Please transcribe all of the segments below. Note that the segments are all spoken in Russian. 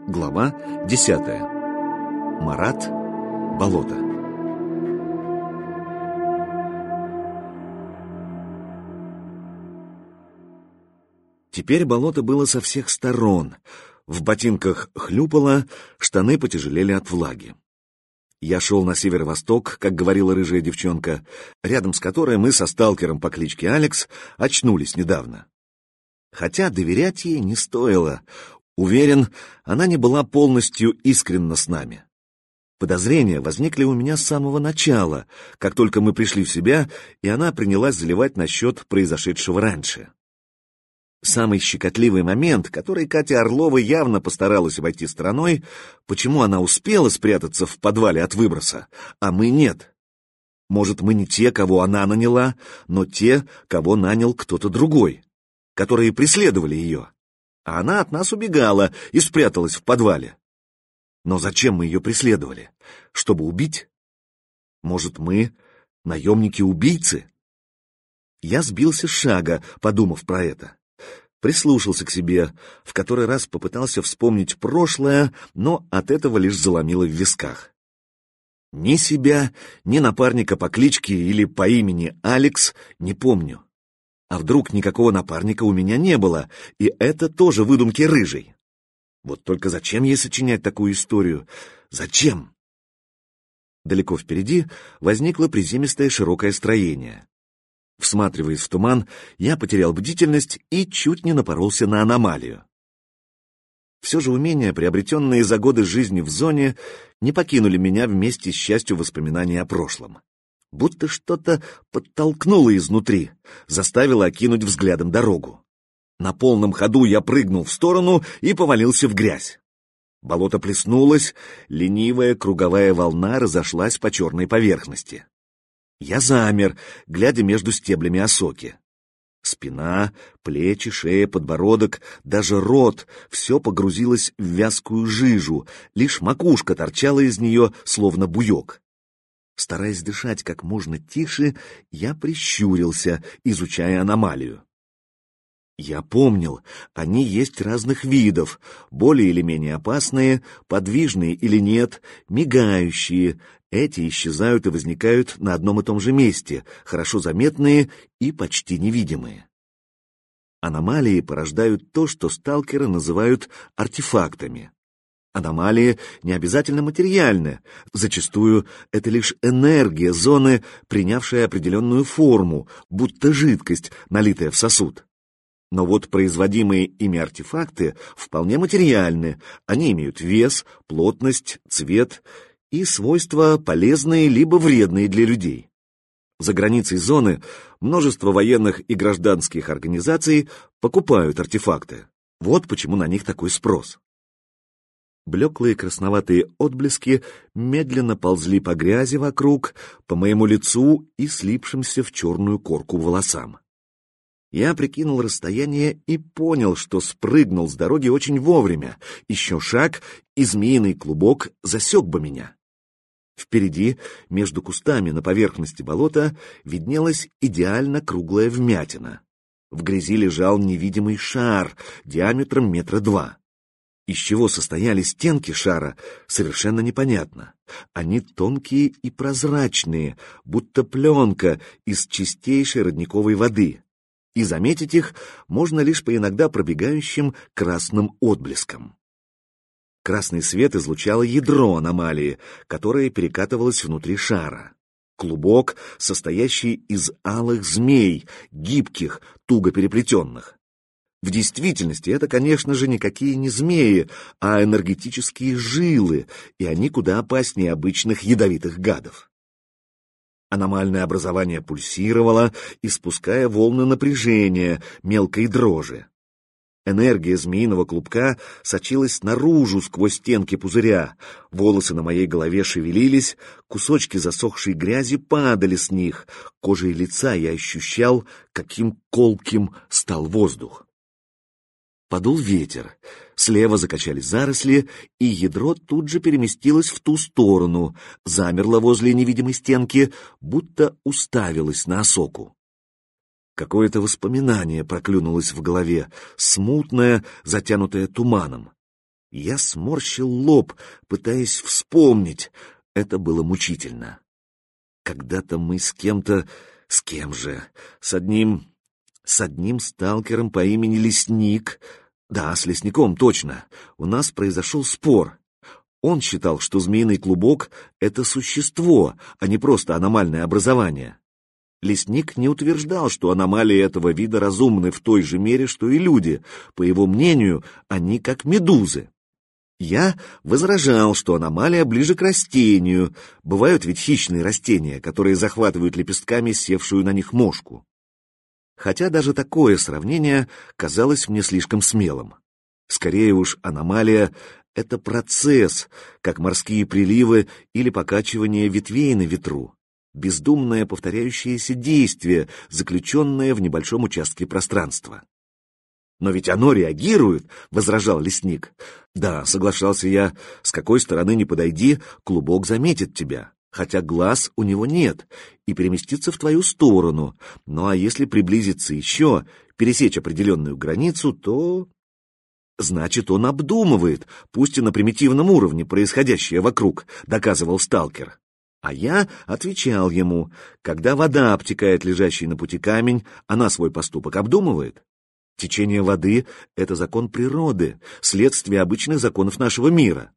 Глава 10. Марат. Болото. Теперь болото было со всех сторон. В ботинках хлюпало, штаны потяжелели от влаги. Я шел на северо-восток, как говорила рыжая девчонка, рядом с которой мы со сталкером по кличке Алекс очнулись недавно. Хотя доверять ей не стоило. Уверен, она не была полностью искренна с нами. Подозрения возникли у меня с самого начала, как только мы пришли в себя, и она принялась заливать насчет произошедшего раньше. Самый щекотливый момент, который Катя Орлова явно постаралась обойти стороной, почему она успела спрятаться в подвале от выброса, а мы нет. Может, мы не те, кого она наняла, но те, кого нанял кто-то другой, которые преследовали ее. А она от нас убегала и спряталась в подвале. Но зачем мы ее преследовали? Чтобы убить? Может, мы наемники-убийцы? Я сбился с шага, подумав про это. Прислушался к себе, в который раз попытался вспомнить прошлое, но от этого лишь заломило в висках. Ни себя, ни напарника по кличке или по имени Алекс не помню. А вдруг никакого напарника у меня не было, и это тоже выдумки рыжей? Вот только зачем ей сочинять такую историю? Зачем? Далеко впереди возникло приземистое широкое строение. Всматриваясь в туман, я потерял бдительность и чуть не напоролся на аномалию. Все же умения, приобретенные за годы жизни в зоне, не покинули меня вместе с частью воспоминаний о прошлом. Будто что-то подтолкнуло изнутри, заставило окинуть взглядом дорогу. На полном ходу я прыгнул в сторону и повалился в грязь. Болото плеснулось, ленивая круговая волна разошлась по черной поверхности. Я замер, глядя между стеблями осоки. Спина, плечи, шея, подбородок, даже рот — все погрузилось в вязкую жижу, лишь макушка торчала из нее, словно буек. Стараясь дышать как можно тише, я прищурился, изучая аномалию. Я помнил, они есть разных видов, более или менее опасные, подвижные или нет, мигающие. Эти исчезают и возникают на одном и том же месте, хорошо заметные и почти невидимые. Аномалии порождают то, что сталкеры называют артефактами. Аномалии не обязательно материальны, зачастую это лишь энергия зоны, принявшая определенную форму, будто жидкость, налитая в сосуд. Но вот производимые ими артефакты вполне материальны, они имеют вес, плотность, цвет и свойства, полезные либо вредные для людей. За границей зоны множество военных и гражданских организаций покупают артефакты. Вот почему на них такой спрос. Блеклые красноватые отблески медленно ползли по грязи вокруг, по моему лицу и слипшимся в черную корку волосам. Я прикинул расстояние и понял, что спрыгнул с дороги очень вовремя. Еще шаг, и змеиный клубок засек бы меня. Впереди, между кустами на поверхности болота, виднелась идеально круглая вмятина. В грязи лежал невидимый шар диаметром 2 метра. Из чего состояли стенки шара, совершенно непонятно. Они тонкие и прозрачные, будто пленка из чистейшей родниковой воды. И заметить их можно лишь по иногда пробегающим красным отблескам. Красный свет излучало ядро аномалии, которое перекатывалось внутри шара. Клубок, состоящий из алых змей, гибких, туго переплетенных. В действительности это, конечно же, никакие не змеи, а энергетические жилы, и они куда опаснее обычных ядовитых гадов. Аномальное образование пульсировало, испуская волны напряжения, мелкой дрожи. Энергия змеиного клубка сочилась наружу сквозь стенки пузыря, волосы на моей голове шевелились, кусочки засохшей грязи падали с них, кожей лица я ощущал, каким колким стал воздух. Подул ветер, слева закачались заросли, и ядро тут же переместилось в ту сторону, замерло возле невидимой стенки, будто уставилось на осоку. Какое-то воспоминание проклюнулось в голове, смутное, затянутое туманом. Я сморщил лоб, пытаясь вспомнить. Это было мучительно. Когда-то мы с кем-то... С кем же? С одним сталкером по имени Лесник. Да, с Лесником, точно. У нас произошел спор. Он считал, что змеиный клубок — это существо, а не просто аномальное образование. Лесник не утверждал, что аномалии этого вида разумны в той же мере, что и люди. По его мнению, они как медузы. Я возражал, что аномалия ближе к растению. Бывают ведь хищные растения, которые захватывают лепестками севшую на них мошку. Хотя даже такое сравнение казалось мне слишком смелым. Скорее уж, аномалия — это процесс, как морские приливы или покачивание ветвей на ветру. Бездумное повторяющееся действие, заключенное в небольшом участке пространства. «Но ведь оно реагирует», — возражал Лесник. «Да», — соглашался я, — «с какой стороны ни подойди, клубок заметит тебя, хотя глаз у него нет, и переместится в твою сторону. Ну а если приблизиться еще, пересечь определенную границу, то...» «Значит, он обдумывает, пусть и на примитивном уровне, происходящее вокруг», — доказывал сталкер. А я отвечал ему: когда вода обтекает лежащий на пути камень, она свой поступок обдумывает. Течение воды — это закон природы, следствие обычных законов нашего мира.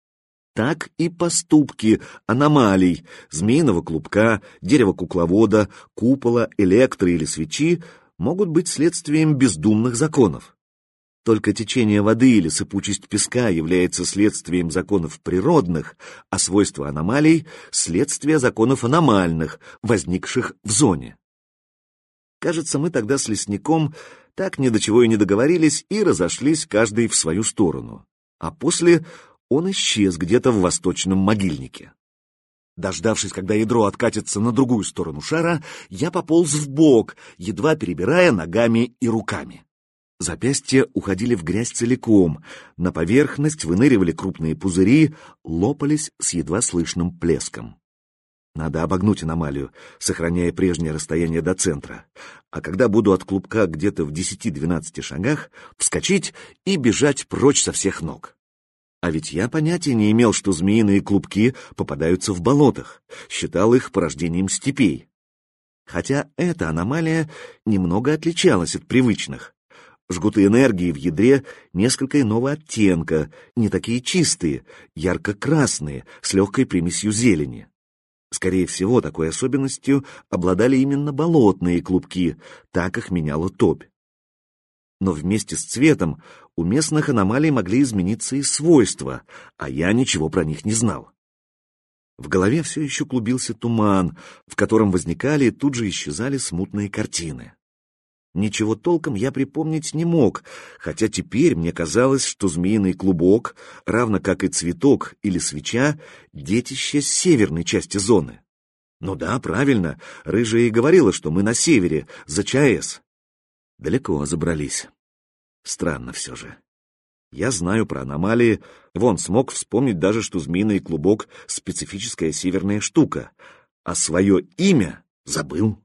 Так и поступки аномалий, змеиного клубка, дерева-кукловода, купола, электро или свечи могут быть следствием бездумных законов. Только течение воды или сыпучесть песка является следствием законов природных, а свойства аномалий — следствие законов аномальных, возникших в зоне. Кажется, мы тогда с Лесником так ни до чего и не договорились и разошлись каждый в свою сторону. А после он исчез где-то в восточном могильнике. Дождавшись, когда ядро откатится на другую сторону шара, я пополз вбок, едва перебирая ногами и руками. Запястья уходили в грязь целиком, на поверхность выныривали крупные пузыри, лопались с едва слышным плеском. Надо обогнуть аномалию, сохраняя прежнее расстояние до центра, а когда буду от клубка где-то в 10-12 шагах, вскочить и бежать прочь со всех ног. А ведь я понятия не имел, что змеиные клубки попадаются в болотах, считал их порождением степей. Хотя эта аномалия немного отличалась от привычных. Жгуты энергии в ядре несколько иного оттенка, не такие чистые, ярко-красные, с легкой примесью зелени. Скорее всего, такой особенностью обладали именно болотные клубки, так их меняла топь. Но вместе с цветом у местных аномалий могли измениться и свойства, а я ничего про них не знал. В голове все еще клубился туман, в котором возникали и тут же исчезали смутные картины. Ничего толком я припомнить не мог, хотя теперь мне казалось, что змеиный клубок, равно как и цветок или свеча, детище северной части зоны. Ну да, правильно, Рыжая и говорила, что мы на севере, за ЧАЭС. Далеко забрались. Странно все же. Я знаю про аномалии, вон смог вспомнить даже, что змеиный клубок — специфическая северная штука, а свое имя забыл.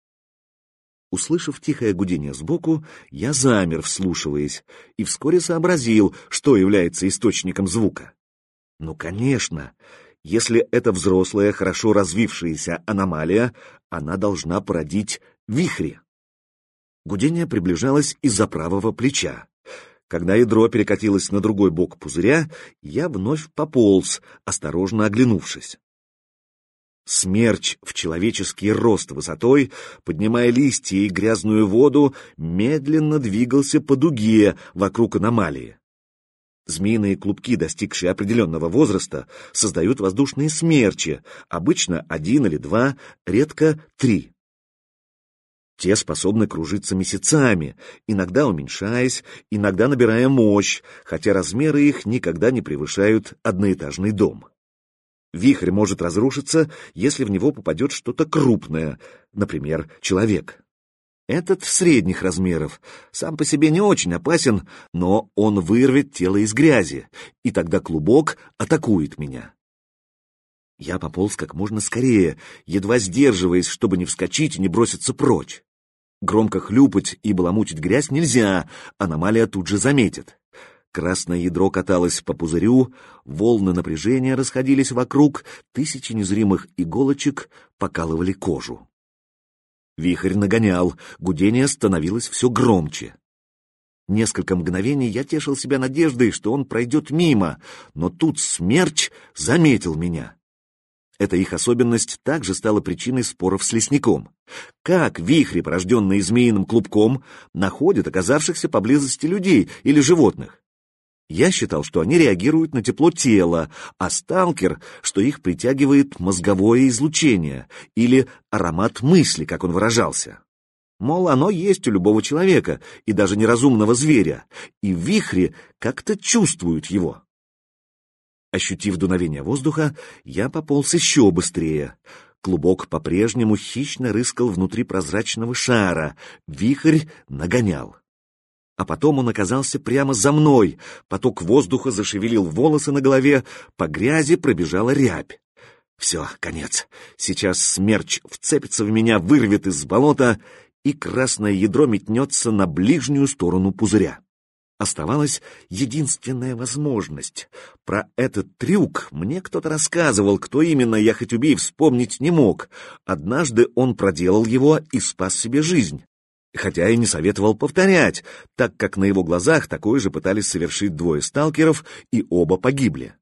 Услышав тихое гудение сбоку, я замер, вслушиваясь, и вскоре сообразил, что является источником звука. Ну, конечно, если это взрослая, хорошо развившаяся аномалия, она должна породить вихри. Гудение приближалось из-за правого плеча. Когда ядро перекатилось на другой бок пузыря, я вновь пополз, осторожно оглянувшись. Смерч в человеческий рост высотой, поднимая листья и грязную воду, медленно двигался по дуге вокруг аномалии. Змеиные клубки, достигшие определенного возраста, создают воздушные смерчи, обычно 1 или 2, редко 3. Те способны кружиться месяцами, иногда уменьшаясь, иногда набирая мощь, хотя размеры их никогда не превышают одноэтажный дом. Вихрь может разрушиться, если в него попадет что-то крупное, например, человек. Этот средних размеров, сам по себе не очень опасен, но он вырвет тело из грязи, и тогда клубок атакует меня. Я пополз как можно скорее, едва сдерживаясь, чтобы не вскочить и не броситься прочь. Громко хлюпать и баламутить грязь нельзя, аномалия тут же заметит. Красное ядро каталось по пузырю, волны напряжения расходились вокруг, тысячи незримых иголочек покалывали кожу. Вихрь нагонял, гудение становилось все громче. Несколько мгновений я тешил себя надеждой, что он пройдет мимо, но тут смерч заметил меня. Эта их особенность также стала причиной споров с лесником. Как вихри, порожденные змеиным клубком, находят оказавшихся поблизости людей или животных? Я считал, что они реагируют на тепло тела, а сталкер, что их притягивает мозговое излучение или аромат мысли, как он выражался. Мол, оно есть у любого человека и даже неразумного зверя, и вихри как-то чувствуют его. Ощутив дуновение воздуха, я пополз еще быстрее. Клубок по-прежнему хищно рыскал внутри прозрачного шара, вихрь нагонял. А потом он оказался прямо за мной, поток воздуха зашевелил волосы на голове, по грязи пробежала рябь. Все, конец. Сейчас смерч вцепится в меня, вырвет из болота, и красное ядро метнется на ближнюю сторону пузыря. Оставалась единственная возможность. Про этот трюк мне кто-то рассказывал, кто именно, я хоть убей, вспомнить не мог. Однажды он проделал его и спас себе жизнь. Хотя и не советовал повторять, так как на его глазах такое же пытались совершить двое сталкеров, и оба погибли.